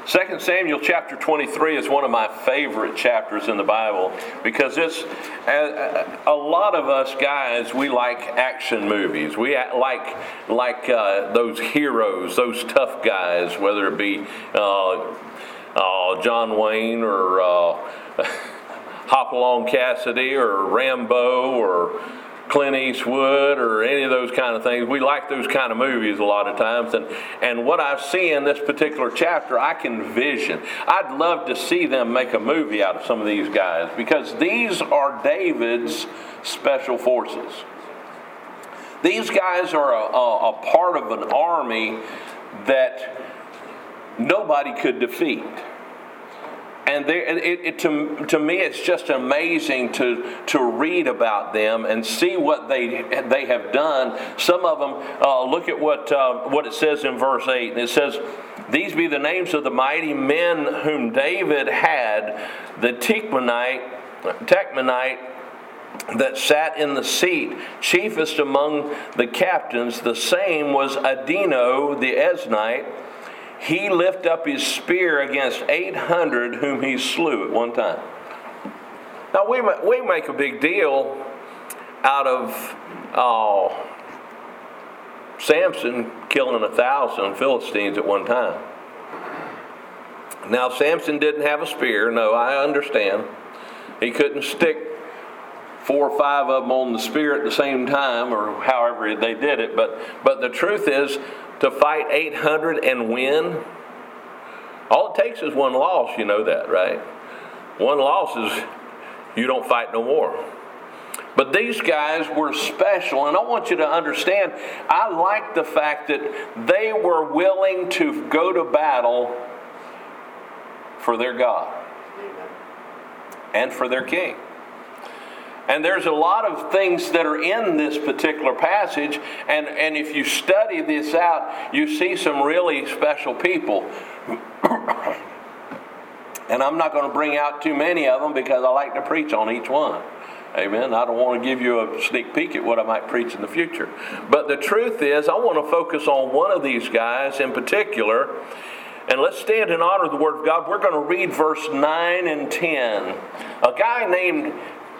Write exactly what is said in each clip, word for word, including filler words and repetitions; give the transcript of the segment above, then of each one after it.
Second Samuel chapter twenty-three is one of my favorite chapters in the Bible because it's a, a lot of us guys, we like action movies. We like like uh, those heroes, those tough guys, whether it be uh, uh, John Wayne or uh, Hopalong Cassidy or Rambo or Clint Eastwood or any of those kind of things. We like those kind of movies a lot of times. And, and what I see in this particular chapter, I can vision. I'd love to see them make a movie out of some of these guys because these are David's special forces. These guys are a, a, a part of an army that nobody could defeat. And it, it, to, to me, it's just amazing to, to read about them and see what they they have done. Some of them, uh, look at what uh, what it says in verse eight. And it says, "These be the names of the mighty men whom David had, the Techmanite, Techmanite that sat in the seat, chiefest among the captains. The same was Adino the Eznite. He lifted up his spear against eight hundred whom he slew at one time." Now we we make a big deal out of uh, Samson killing a thousand Philistines at one time. Now Samson didn't have a spear. No, I understand. He couldn't stick four or five of them on the spear at the same time, or however they did it. But but the truth is, to fight eight hundred and win, all it takes is one loss. You know that, right? One loss is you don't fight no more. But these guys were special, and I want you to understand, I like the fact that they were willing to go to battle for their God and for their king. And there's a lot of things that are in this particular passage, and, and if you study this out, you see some really special people. And I'm not going to bring out too many of them because I like to preach on each one. Amen. I don't want to give you a sneak peek at what I might preach in the future. But the truth is, I want to focus on one of these guys in particular. And let's stand in honor of the Word of God. We're going to read verse nine and ten. A guy named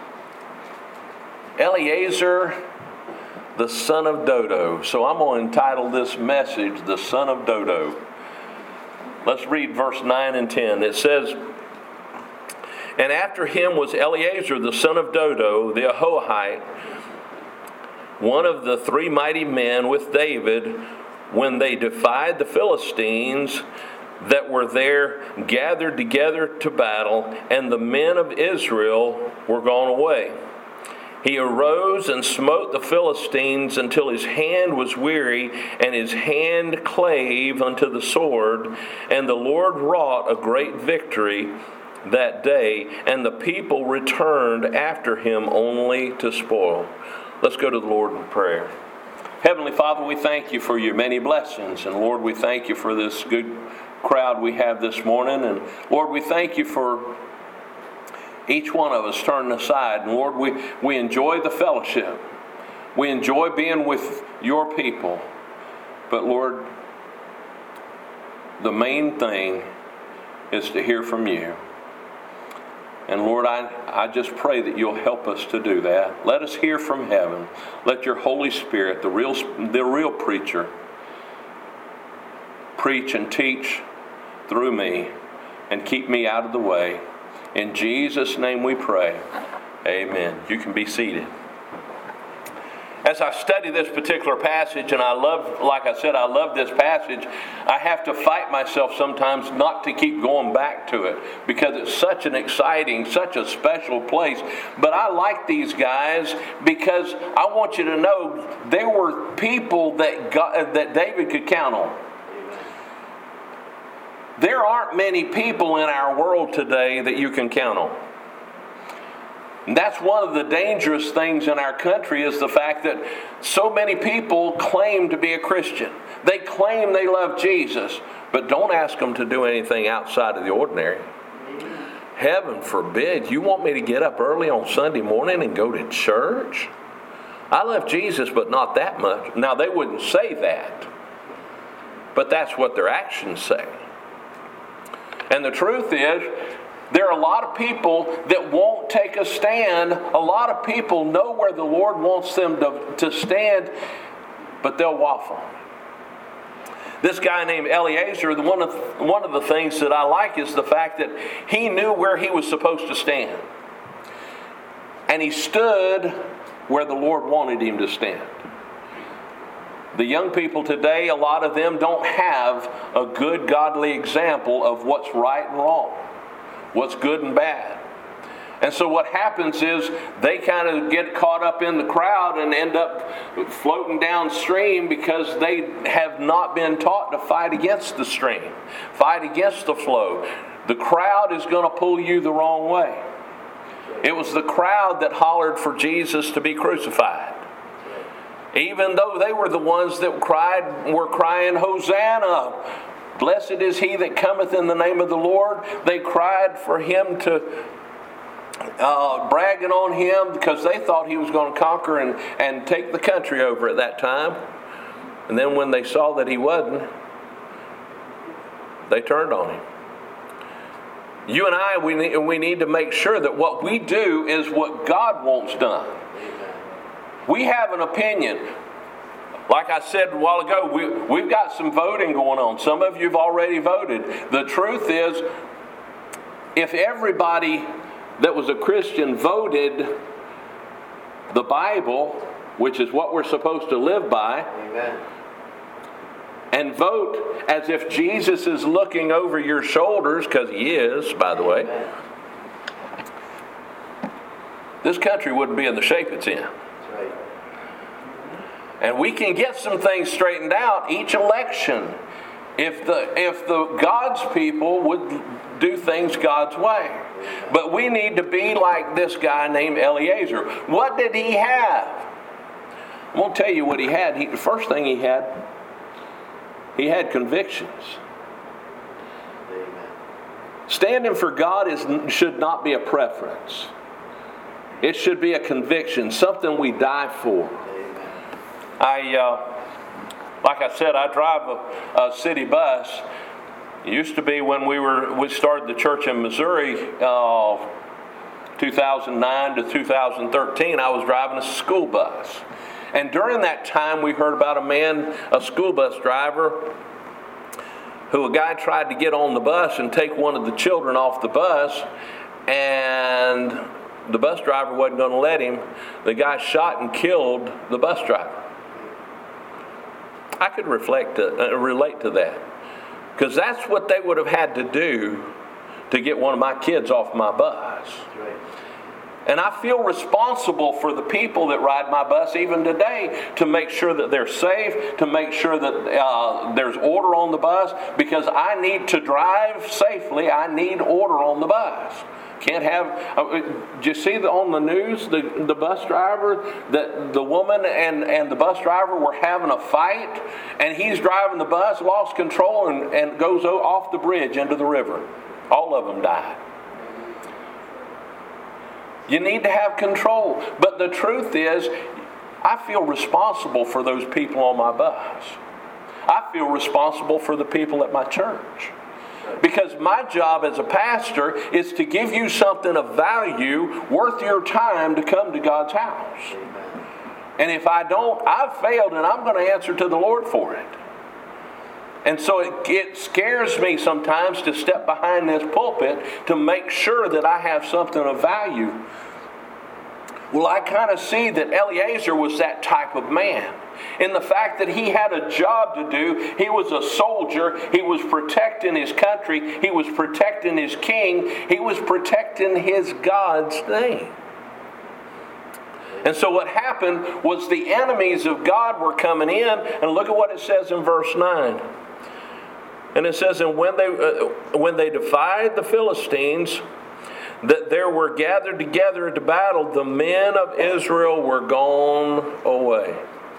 Eleazar, the son of Dodo. So I'm going to entitle this message, The Son of Dodo. Let's read verse nine and ten. It says, "And after him was Eleazar, the son of Dodo, the Ahohite, one of the three mighty men with David, when they defied the Philistines that were there gathered together to battle, and the men of Israel were gone away. He arose and smote the Philistines until his hand was weary, and his hand clave unto the sword. And the Lord wrought a great victory that day, and the people returned after him only to spoil." Let's go to the Lord in prayer. Heavenly Father, we thank you for your many blessings. And Lord, we thank you for this good crowd we have this morning. And Lord, we thank you for each one of us turning aside. And Lord, we, we enjoy the fellowship. We enjoy being with your people. But Lord, the main thing is to hear from you. And Lord, I, I just pray that you'll help us to do that. Let us hear from heaven. Let your Holy Spirit, the real, the real preacher, preach and teach through me and keep me out of the way. In Jesus' name we pray. Amen. You can be seated. As I study this particular passage, and I love, like I said, I love this passage, I have to fight myself sometimes not to keep going back to it because it's such an exciting, such a special place. But I like these guys because I want you to know there were people that God, that David could count on. There aren't many people in our world today that you can count on. And that's one of the dangerous things in our country is the fact that so many people claim to be a Christian. They claim they love Jesus, but don't ask them to do anything outside of the ordinary. Heaven forbid, you want me to get up early on Sunday morning and go to church? I love Jesus, but not that much. Now, they wouldn't say that, but that's what their actions say. And the truth is, there are a lot of people that won't take a stand. A lot of people know where the Lord wants them to, to stand, but they'll waffle. This guy named Eliezer, the one of, one of the things that I like is the fact that he knew where he was supposed to stand. And he stood where the Lord wanted him to stand. The young people today, a lot of them don't have a good godly example of what's right and wrong, what's good and bad. And so what happens is they kind of get caught up in the crowd and end up floating downstream because they have not been taught to fight against the stream, fight against the flow. The crowd is going to pull you the wrong way. It was the crowd that hollered for Jesus to be crucified. Even though they were the ones that cried, were crying, Hosanna, blessed is he that cometh in the name of the Lord. They cried for him to, uh, bragging on him because they thought he was going to conquer and, and take the country over at that time. And then when they saw that he wasn't, they turned on him. You and I, we need, we need to make sure that what we do is what God wants done. We have an opinion. Like I said a while ago, we, we've got some voting going on. Some of you have already voted. The truth is, if everybody that was a Christian voted the Bible, which is what we're supposed to live by, amen, and vote as if Jesus is looking over your shoulders, because he is, by the way, amen, this country wouldn't be in the shape it's in. And we can get some things straightened out each election if the if the God's people would do things God's way. But we need to be like this guy named Eliezer. What did he have? I'm going to tell you what he had. He, the first thing he had, he had convictions. Standing for God is should not be a preference. It should be a conviction, something we die for. I, uh, like I said, I drive a, a city bus. It used to be when we were we started the church in Missouri, uh, two thousand nine to two thousand thirteen. I was driving a school bus, and during that time, we heard about a man, a school bus driver, who a guy tried to get on the bus and take one of the children off the bus, and the bus driver wasn't going to let him. The guy shot and killed the bus driver. I could reflect to, uh, relate to that, because that's what they would have had to do to get one of my kids off my bus. Right. And I feel responsible for the people that ride my bus even today to make sure that they're safe, to make sure that uh, there's order on the bus, because I need to drive safely. I need order on the bus. Can't have, uh, did you see the, on the news, the, the bus driver, the, the woman and, and the bus driver were having a fight, and he's driving the bus, lost control, and, and goes off the bridge into the river. All of them died. You need to have control. But the truth is, I feel responsible for those people on my bus. I feel responsible for the people at my church. Because my job as a pastor is to give you something of value worth your time to come to God's house. And if I don't, I've failed, and I'm going to answer to the Lord for it. And so it, it scares me sometimes to step behind this pulpit to make sure that I have something of value. Well, I kind of see that Eliezer was that type of man. In the fact that he had a job to do, he was a soldier, he was protecting his country, he was protecting his king, he was protecting his God's name. And so what happened was the enemies of God were coming in, and look at what it says in verse nine. And it says, and when they uh, when they defied the Philistines, that there were gathered together to battle, the men of Israel were gone away.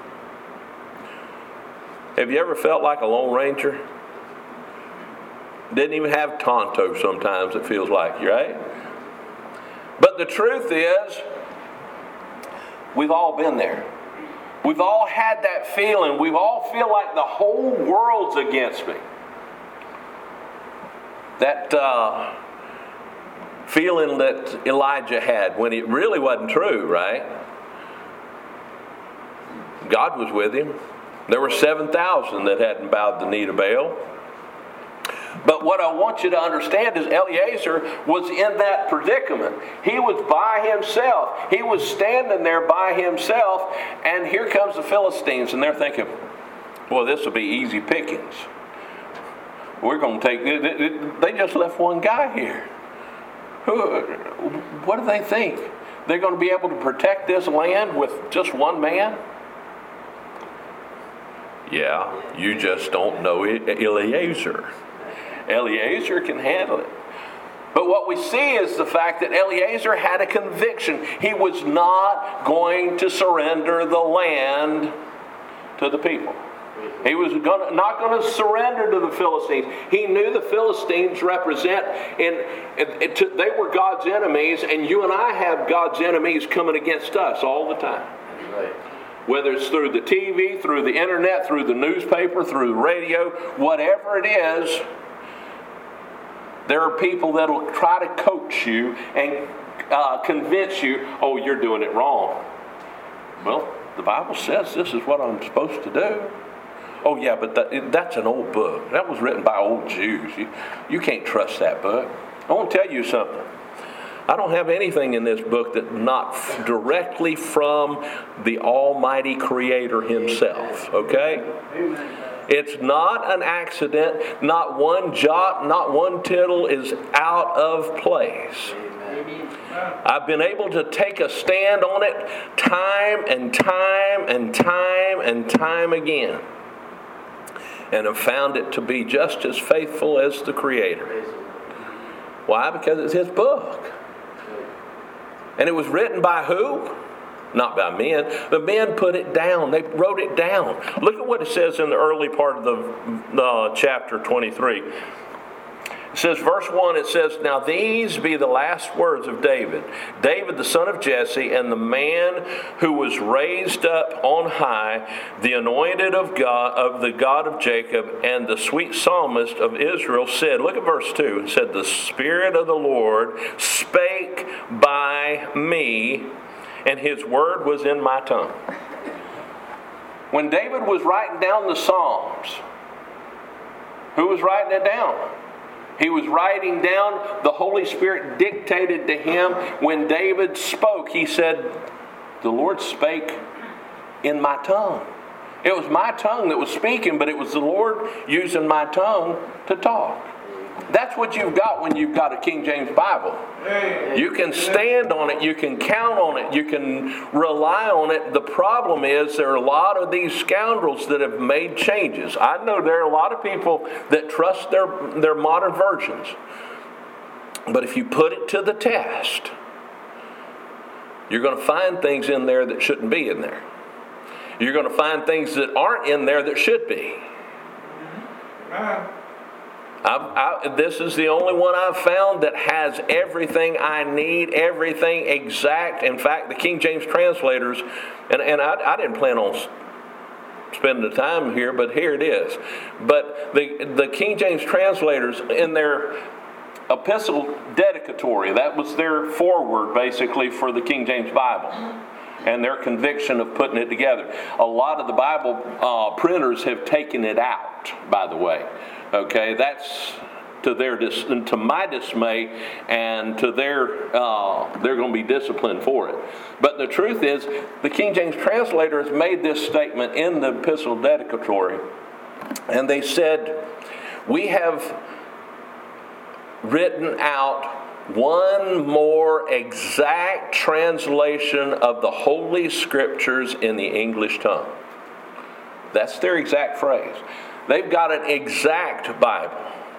Have you ever felt like a Lone Ranger? Didn't even have Tonto sometimes, it feels like, right? But the truth is, we've all been there. We've all had that feeling. We've all feel like the whole world's against me. that uh, feeling that Elijah had when it really wasn't true, right? God was with him. There were seven thousand that hadn't bowed the knee to Baal. But what I want you to understand is Eliezer was in that predicament. He was by himself. He was standing there by himself, and here comes the Philistines, and they're thinking, well, this will be easy pickings. We're going to take, they just left one guy here. Who, what do they think? They're going to be able to protect this land with just one man? Yeah, you just don't know Eliezer. Eliezer can handle it. But what we see is the fact that Eliezer had a conviction. He was not going to surrender the land to the people. He was gonna, not going to surrender to the Philistines. He knew the Philistines represent, in, in, in to, they were God's enemies, and you and I have God's enemies coming against us all the time. Right. Whether it's through the T V, through the internet, through the newspaper, through the radio, whatever it is, there are people that will try to coach you and uh, convince you, oh, you're doing it wrong. Well, the Bible says this is what I'm supposed to do. Oh, yeah, but that, that's an old book. That was written by old Jews. You, you can't trust that book. I want to tell you something. I don't have anything in this book that's not f- directly from the Almighty Creator Himself, okay? Amen. It's not an accident. Not one jot, not one tittle is out of place. Amen. I've been able to take a stand on it time and time and time and time again, and have found it to be just as faithful as the Creator. Why? Because it's His book. And it was written by who? Not by men. The men put it down. They wrote it down. Look at what it says in the early part of the uh, chapter twenty-three. It says, verse one, it says, now these be the last words of David. David, the son of Jesse, and the man who was raised up on high, the anointed of God, of the God of Jacob, and the sweet psalmist of Israel said, look at verse two, it said, the Spirit of the Lord spake by me, and His word was in my tongue. When David was writing down the Psalms, who was writing it down? He was writing down, the Holy Spirit dictated to him. When David spoke, he said, the Lord spake in my tongue. It was my tongue that was speaking, but it was the Lord using my tongue to talk. That's what you've got when you've got a King James Bible. You can stand on it. You can count on it. You can rely on it. The problem is there are a lot of these scoundrels that have made changes. I know there are a lot of people that trust their, their modern versions. But if you put it to the test, you're going to find things in there that shouldn't be in there. You're going to find things that aren't in there that should be. I've, I, this is the only one I've found that has everything I need, everything exact. In fact, the King James translators, and, and I, I didn't plan on spending the time here, but here it is. But the, the King James translators, in their epistle dedicatory, that was their foreword basically for the King James Bible, and their conviction of putting it together. A lot of the Bible uh, printers have taken it out, by the way. Okay, that's to their dis- to my dismay, and to their uh, they're going to be disciplined for it. But the truth is, the King James translators made this statement in the epistle dedicatory, and they said, "We have written out one more exact translation of the Holy Scriptures in the English tongue." That's their exact phrase. They've got an exact Bible.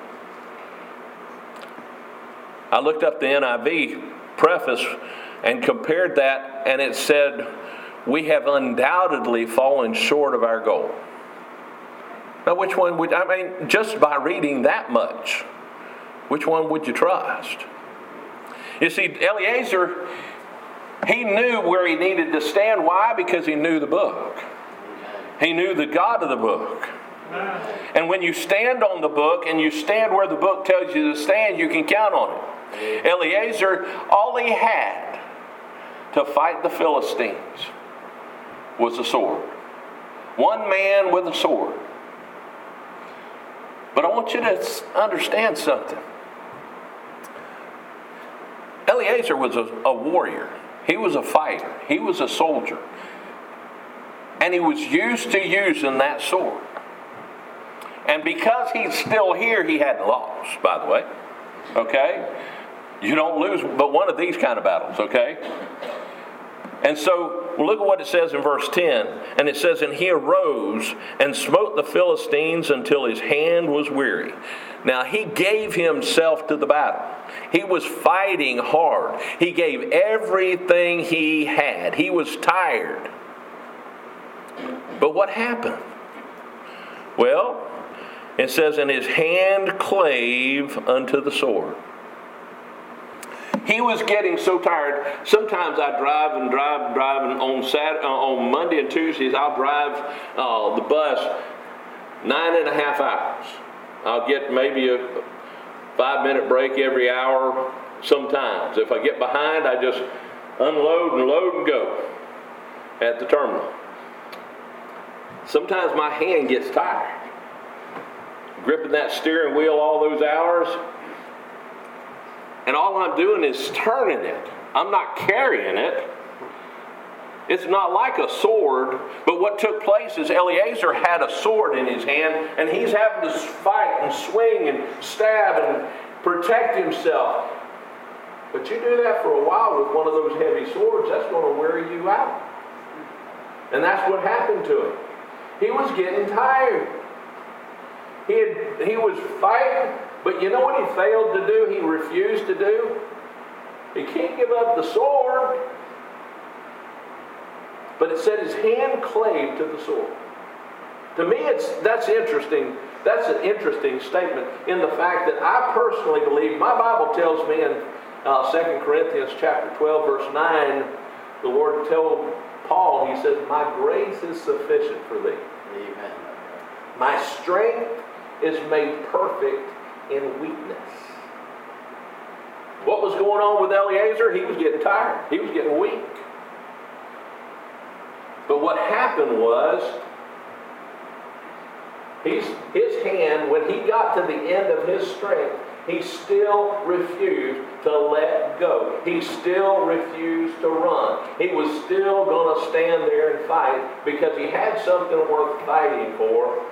I looked up the N I V preface and compared that, and it said, we have undoubtedly fallen short of our goal. Now, which one would, I mean, just by reading that much, which one would you trust? You see, Eliezer, he knew where he needed to stand. Why? Because he knew the book. He knew the God of the book. And when you stand on the book and you stand where the book tells you to stand, you can count on it. Eliezer, all he had to fight the Philistines was a sword. One man with a sword. But I want you to understand something. Eliezer was a, a warrior. He was a fighter. He was a soldier. And he was used to using that sword. And because he's still here, he hadn't lost, by the way. Okay? You don't lose but one of these kind of battles, okay? And so, look at what it says in verse ten. And it says, and he arose and smote the Philistines until his hand was weary. Now, he gave himself to the battle. He was fighting hard. He gave everything he had. He was tired. But what happened? Well, it says, and his hand clave unto the sword. He was getting so tired. Sometimes I drive and drive and drive, and on Saturday, uh, on Monday and Tuesdays, I'll drive uh, the bus nine and a half hours. I'll get maybe a five-minute break every hour sometimes. If I get behind, I just unload and load and go at the terminal. Sometimes my hand gets tired. Gripping that steering wheel all those hours. And all I'm doing is turning it. I'm not carrying it. It's not like a sword. But what took place is Eliezer had a sword in his hand, and he's having to fight and swing and stab and protect himself. But you do that for a while with one of those heavy swords, that's going to wear you out. And that's what happened to him. He was getting tired. He had, he was fighting, but you know what he failed to do? He refused to do? He can't give up the sword. But it said his hand clave to the sword. To me, it's that's interesting. That's an interesting statement in the fact that I personally believe, my Bible tells me in uh, Second Corinthians chapter twelve, verse nine, the Lord told Paul, he says, my grace is sufficient for thee. Amen. My strength is made perfect in weakness. What was going on with Eliezer? He was getting tired. He was getting weak. But what happened was, he's, his hand, when he got to the end of his strength, he still refused to let go. He still refused to run. He was still going to stand there and fight because he had something worth fighting for.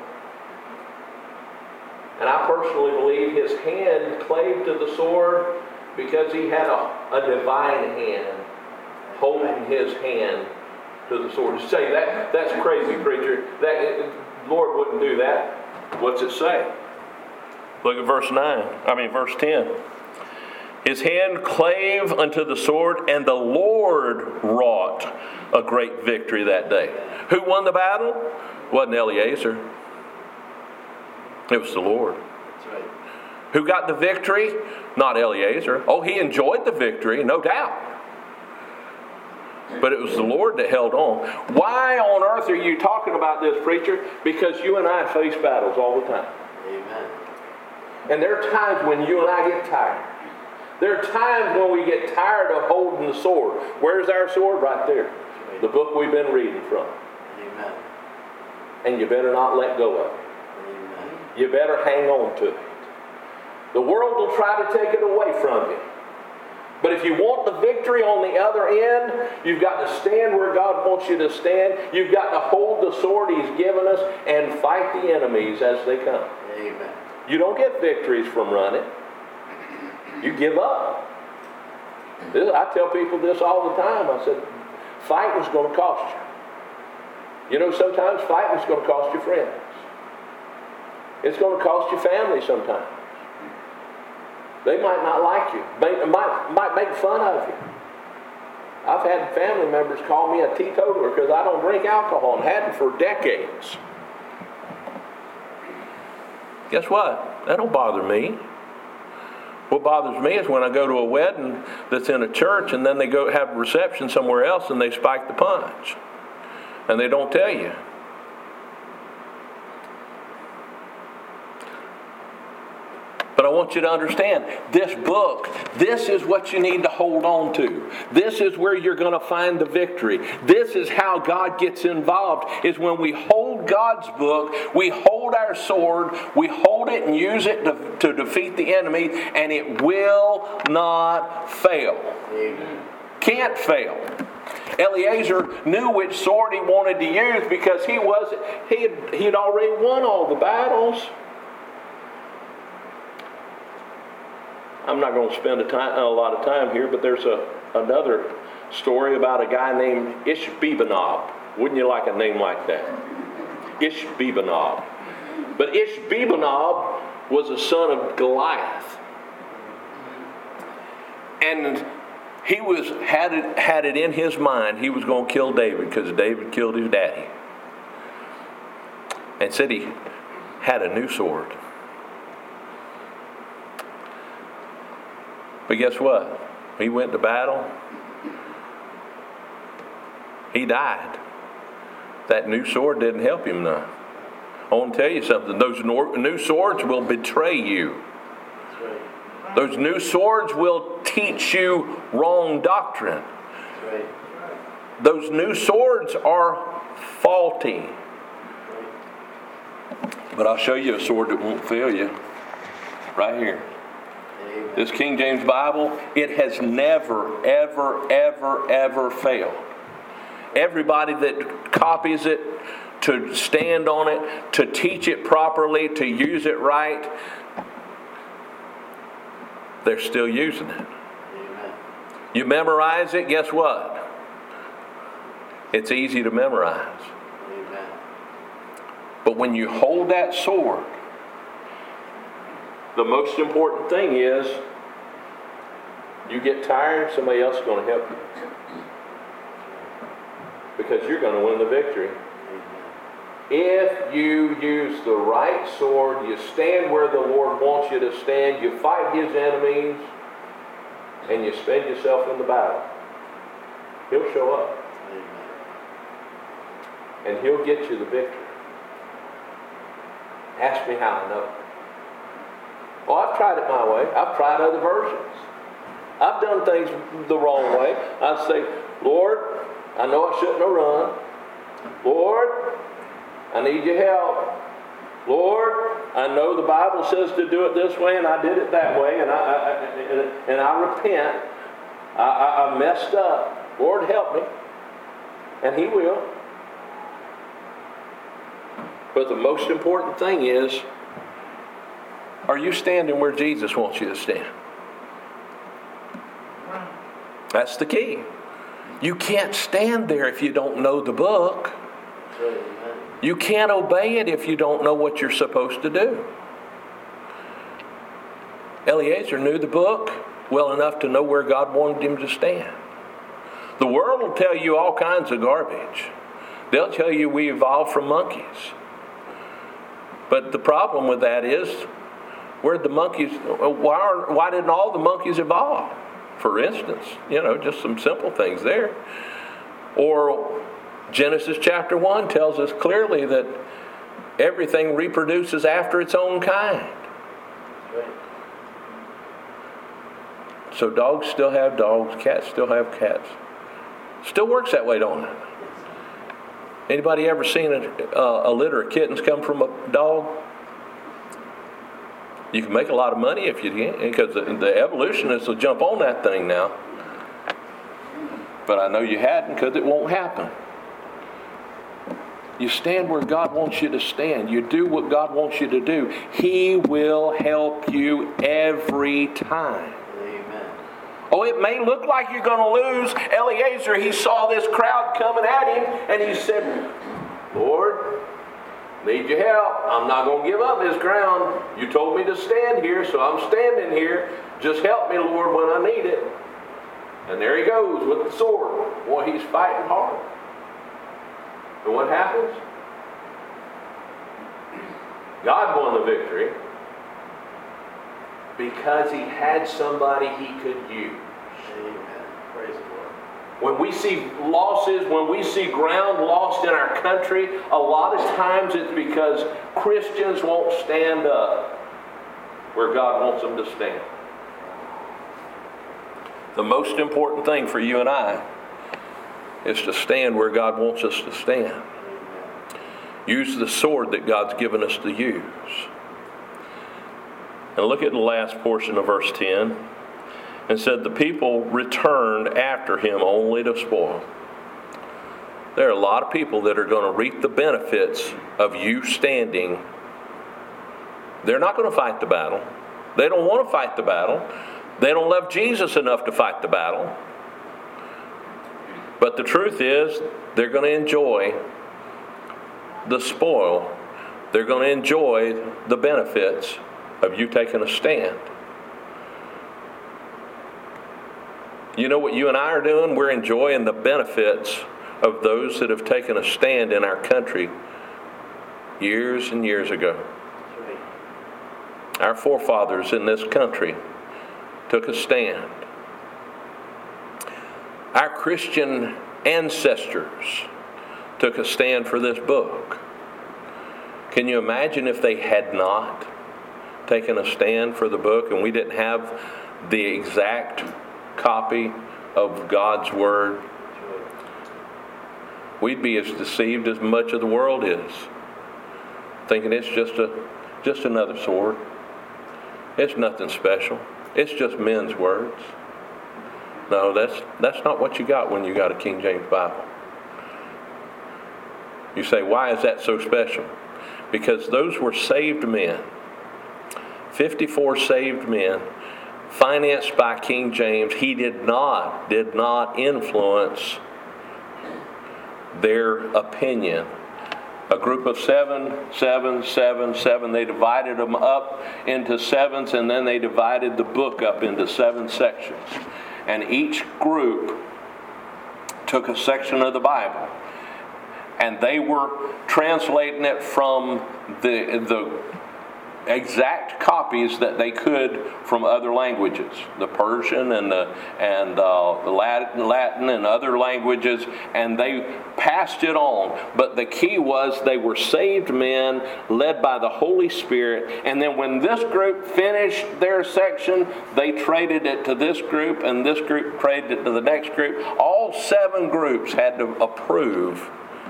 And I personally believe his hand clave to the sword because he had a, a divine hand holding his hand to the sword. You say, that, that's crazy, preacher. That, Lord wouldn't do that. What's it say? Look at verse nine. I mean, verse ten. His hand clave unto the sword, and the Lord wrought a great victory that day. Who won the battle? It wasn't Eliezer. It was the Lord. That's right. Who got the victory? Not Eliezer. Oh, he enjoyed the victory, no doubt. But it was the Lord that held on. Why on earth are you talking about this, preacher? Because you and I face battles all the time. Amen. And there are times when you and I get tired. There are times when we get tired of holding the sword. Where's our sword? Right there. The book we've been reading from. Amen. And you better not let go of it. Amen. You better hang on to it. The world will try to take it away from you. But if you want the victory on the other end, you've got to stand where God wants you to stand. You've got to hold the sword He's given us and fight the enemies as they come. Amen. You don't get victories from running. You give up. This, I tell people this all the time. I said, fighting's going to cost you. You know, sometimes fighting's going to cost you friends. It's going to cost you family sometimes. They might not like you. They might, might make fun of you. I've had family members call me a teetotaler because I don't drink alcohol and hadn't for decades. Guess what? That don't bother me. What bothers me is when I go to a wedding that's in a church and then they go have a reception somewhere else and they spike the punch. And they don't tell you. But I want you to understand, this book, this is what you need to hold on to. This is where you're going to find the victory. This is how God gets involved, is when we hold God's book, we hold our sword, we hold it and use it to, to defeat the enemy, and it will not fail. Amen. Can't fail. Eliezer knew which sword he wanted to use because he was he had, he had already won all the battles. I'm not going to spend a, time, a lot of time here, but there's a another story about a guy named Ishbi-benob. Wouldn't you like a name like that? Ishbi-benob. But Ishbi-benob was a son of Goliath. And he was had it, had it in his mind he was going to kill David because David killed his daddy. And said he had a new sword. But guess what? He went to battle. He died. That new sword didn't help him none. I want to tell you something. Those new swords will betray you. Those new swords will teach you wrong doctrine. Those new swords are faulty. But I'll show you a sword that won't fail you. Right here. This King James Bible, it has never, ever, ever, ever failed. Everybody that copies it, to stand on it, to teach it properly, to use it right, they're still using it. Amen. You memorize it, guess what? It's easy to memorize. Amen. But when you hold that sword, the most important thing is you get tired, somebody else is going to help you. Because you're going to win the victory. Amen. If you use the right sword, you stand where the Lord wants you to stand, you fight His enemies, and you spend yourself in the battle, He'll show up. Amen. And He'll get you the victory. Ask me how I know. Well, I've tried it my way. I've tried other versions. I've done things the wrong way. I say, Lord, I know I shouldn't have run. Lord, I need your help. Lord, I know the Bible says to do it this way, and I did it that way, and I, I and, and I repent. I, I, I messed up. Lord, help me. And He will. But the most important thing is, are you standing where Jesus wants you to stand? That's the key. You can't stand there if you don't know the book. You can't obey it if you don't know what you're supposed to do. Eliezer knew the book well enough to know where God wanted him to stand. The world will tell you all kinds of garbage. They'll tell you we evolved from monkeys. But the problem with that is, where'd the monkeys, why, are, why didn't all the monkeys evolve? For instance, you know, just some simple things there. Or Genesis chapter one tells us clearly that everything reproduces after its own kind. So dogs still have dogs, cats still have cats. Still works that way, don't it? Anybody ever seen a, uh, a litter of kittens come from a dog? You can make a lot of money if you can, because the, the evolutionists will jump on that thing now. But I know you hadn't, because it won't happen. You stand where God wants you to stand. You do what God wants you to do. He will help you every time. Amen. Oh, it may look like you're going to lose. Eliezer, he saw this crowd coming at him, and he said, Lord, need your help. I'm not going to give up this ground. You told me to stand here, so I'm standing here. Just help me, Lord, when I need it. And there he goes with the sword. Boy, he's fighting hard. And what happens? God won the victory because he had somebody he could use. Amen. Praise the Lord. When we see losses, when we see ground lost in our country, a lot of times it's because Christians won't stand up. where God wants them to stand. The most important thing for you and I is to stand where God wants us to stand. Use the sword that God's given us to use. And look at the last portion of verse ten. And said, the people returned after him only to spoil. There are a lot of people that are going to reap the benefits of you standing. They're not going to fight the battle. They don't want to fight the battle. They don't love Jesus enough to fight the battle. But the truth is, they're going to enjoy the spoil. They're going to enjoy the benefits of you taking a stand. You know what you and I are doing? We're enjoying the benefits of those that have taken a stand in our country years and years ago. Our forefathers in this country took a stand. Our Christian ancestors took a stand for this book. Can you imagine if they had not taken a stand for the book and we didn't have the exact copy of God's Word? We'd be as deceived as much of the world is, thinking it's just a just another sword. It's nothing special. It's just men's words. No, that's that's not what you got when you got a King James Bible. You say, why is that so special? Because those were saved men. fifty-four saved men, financed by King James. He did not, did not influence their opinion. A group of seven, seven, seven, seven. They divided them up into sevens, and then they divided the book up into seven sections. And each group took a section of the Bible, and they were translating it from the the exact copies that they could from other languages, the Persian and the and uh, the Latin, Latin and other languages, and they passed it on. But the key was they were saved men led by the Holy Spirit, and then when this group finished their section, they traded it to this group, and this group traded it to the next group. All seven groups had to approve.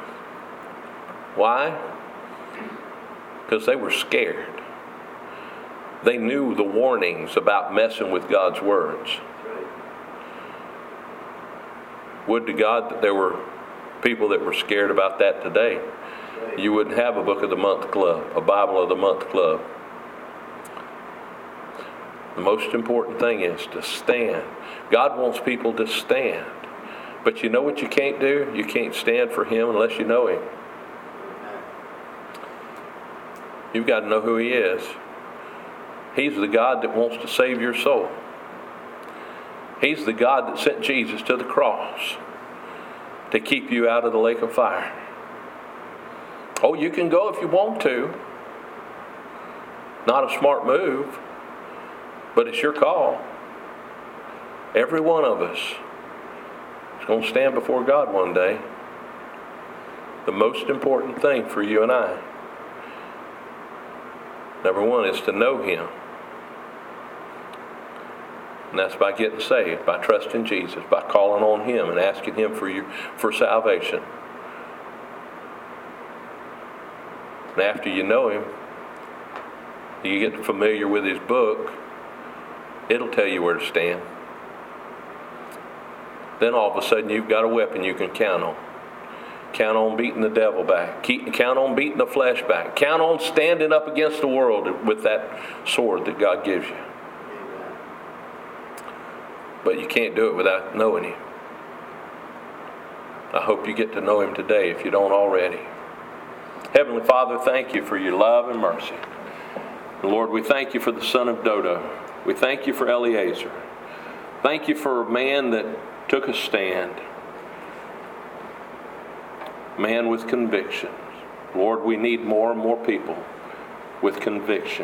Why? Because they were scared. They knew the warnings about messing with God's words. Would to God that there were people that were scared about that today. You wouldn't have a Book of the Month Club, a Bible of the Month Club. The most important thing is to stand. God wants people to stand. But you know what you can't do? You can't stand for Him unless you know Him. You've got to know who He is. He's the God that wants to save your soul. He's the God that sent Jesus to the cross to keep you out of the lake of fire. Oh, you can go if you want to. Not a smart move, but it's your call. Every one of us is going to stand before God one day. The most important thing for you and I, number one, is to know Him. And that's by getting saved, by trusting Jesus, by calling on Him and asking Him for you for salvation. And after you know Him, you get familiar with His book, it'll tell you where to stand. Then all of a sudden you've got a weapon you can count on. Count on beating the devil back. Keep, count on beating the flesh back. Count on standing up against the world with that sword that God gives you. But you can't do it without knowing Him. I hope you get to know Him today if you don't already. Heavenly Father, thank You for Your love and mercy. Lord, we thank You for the son of Dodo. We thank You for Eliezer. Thank You for a man that took a stand. Man with conviction. Lord, we need more and more people with conviction.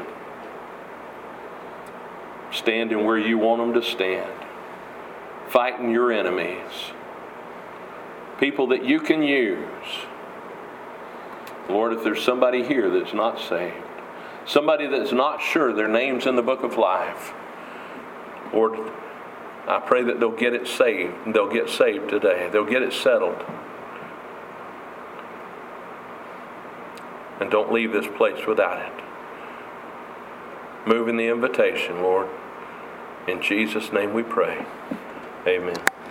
Standing where You want them to stand. Fighting Your enemies. People that You can use. Lord, if there's somebody here that's not saved, somebody that's not sure their name's in the book of life, Lord, I pray that they'll get it saved. They'll get saved today. They'll get it settled. And don't leave this place without it. Move in the invitation, Lord. In Jesus' name we pray. Amen.